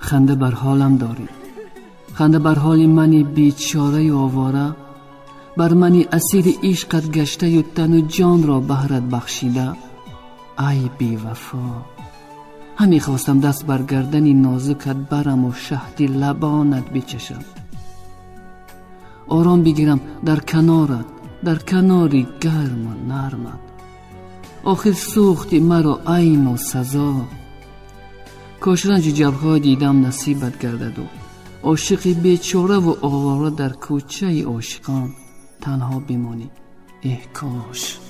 خنده بر حالم داری، خنده بر حال منی بیچاره و آواره، بر منی اسیر عشقت گشته و تن و جان را بهرت بخشیده. ای بی وفا، همی خواستم دست بر گردن نازکت برم و شهد لبانت بچشم، آرام بگیرم در کنارت، در کناری گرم و نرمت. آخر سوختی مرا عین و سزا، کاش رنج جبرهای دیدم نصیبت گردد و عاشقی بیچاره و آواره در کوچه عاشقان تنها بمانی. ای کاش.